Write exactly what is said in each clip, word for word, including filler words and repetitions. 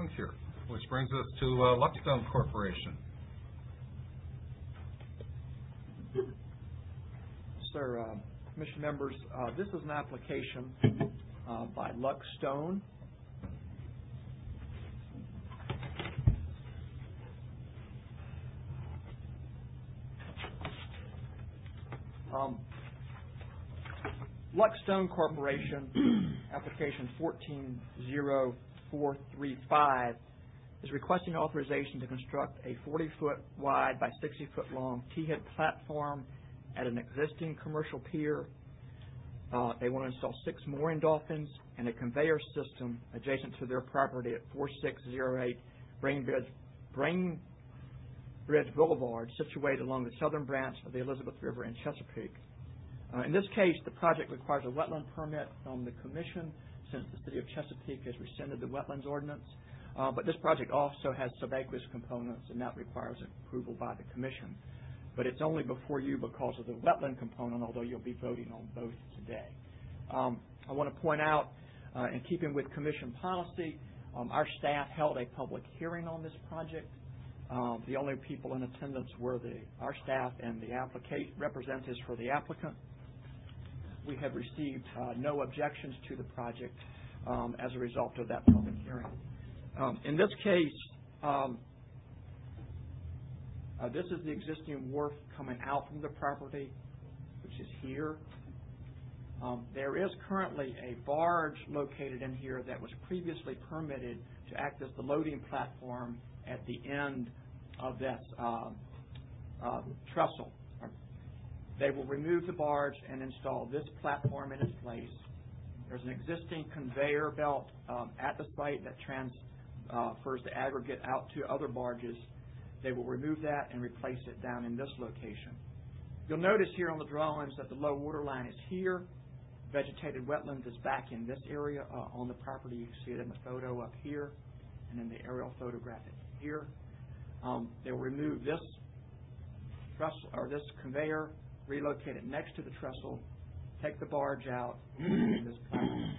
questions here, which brings us to uh, Luckstone Corporation. Sir, uh, Commission members, uh, this is an application uh, by Luckstone. Um, Luckstone Corporation, application fourteen zero four three five, is requesting authorization to construct a forty foot wide by sixty foot long T-head platform at an existing commercial pier. Uh, they want to install six mooring dolphins and a conveyor system adjacent to their property at four six zero eight Brainbridge, Brainbridge Boulevard, situated along the southern branch of the Elizabeth River in Chesapeake. Uh, in this case, the project requires a wetland permit from the Commission since the City of Chesapeake has rescinded the wetlands ordinance. Uh, but this project also has subaqueous components, and that requires approval by the Commission. But it's only before you because of the wetland component, although you'll be voting on both today. Um, I want to point out, uh, in keeping with Commission policy, um, our staff held a public hearing on this project. Um, the only people in attendance were the, our staff and the applicant representatives for the applicant. We have received uh, no objections to the project um, as a result of that public hearing. Um, in this case, um, uh, this is the existing wharf coming out from the property, which is here. Um, there is currently a barge located in here that was previously permitted to act as the loading platform at the end of this uh, uh, trestle. They will remove the barge and install this platform in its place. There's an existing conveyor belt um, at the site that transfers the aggregate out to other barges. They will remove that and replace it down in this location. You'll notice here on the drawings that the low water line is here. Vegetated wetlands is back in this area uh, on the property. You can see it in the photo up here and in the aerial photograph here. Um, they'll remove this trestle or this conveyor, relocate it next to the trestle, take the barge out, and this platform.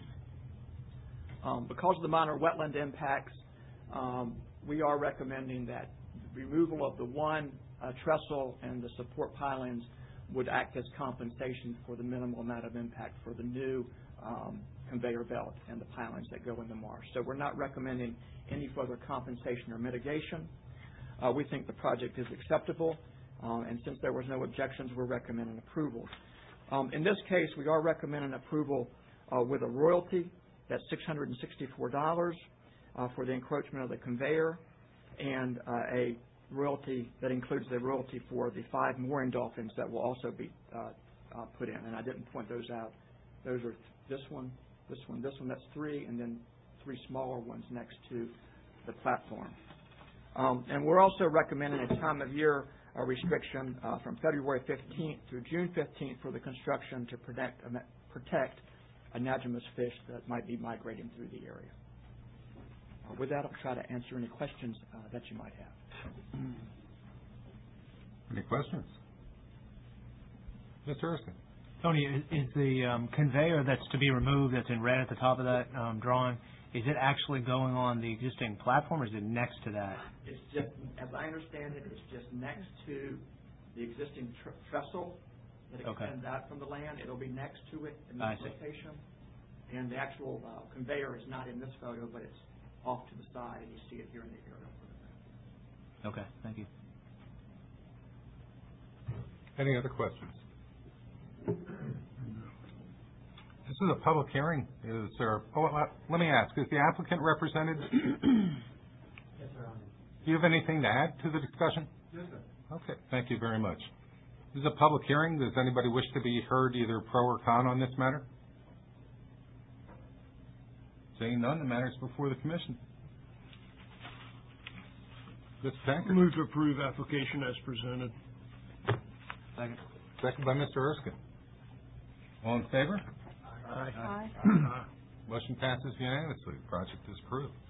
Um, because of the minor wetland impacts, um, we are recommending that the removal of the one uh, trestle and the support pilings would act as compensation for the minimal amount of impact for the new um, conveyor belt and the pilings that go in the marsh. So we're not recommending any further compensation or mitigation. Uh, we think the project is acceptable. Um, and since there was no objections, we're recommending approval. Um, in this case, we are recommending approval uh, with a royalty that's six hundred sixty-four dollars uh, for the encroachment of the conveyor, and uh, a royalty that includes the royalty for the five mooring dolphins that will also be uh, uh, put in. And I didn't point those out. Those are this one, this one, this one. That's three, and then three smaller ones next to the platform. Um, and we're also recommending a time of year a restriction uh, from February fifteenth through June fifteenth for the construction to protect, uh, protect anadromous fish that might be migrating through the area. Uh, with that, I'll try to answer any questions uh, that you might have. Any questions? Mister Erskine. Tony, is, is the um, conveyor that's to be removed, that's in red at the top of that um, drawing, is it actually going on the existing platform, or is it next to that? It's just, as I understand it, it's just next to the existing tr trestle that extends okay. out from the land. It'll be next to it in this location. And the actual uh, conveyor is not in this photo, but it's off to the side, and you see it here in the aerial photograph. Okay, thank you. Any other questions? This is a public hearing. Is there? Oh, uh, let me ask: is the applicant represented? Yes, sir. Do you have anything to add to the discussion? Yes, sir. Okay. Thank you very much. This is a public hearing. Does anybody wish to be heard, either pro or con, on this matter? Seeing none, the matter is before the commission. Mister Tankard. Move to approve application as presented. Second. Second by Mister Erskine. All in favor? Aye. Aye. Motion passes unanimously. The project is approved.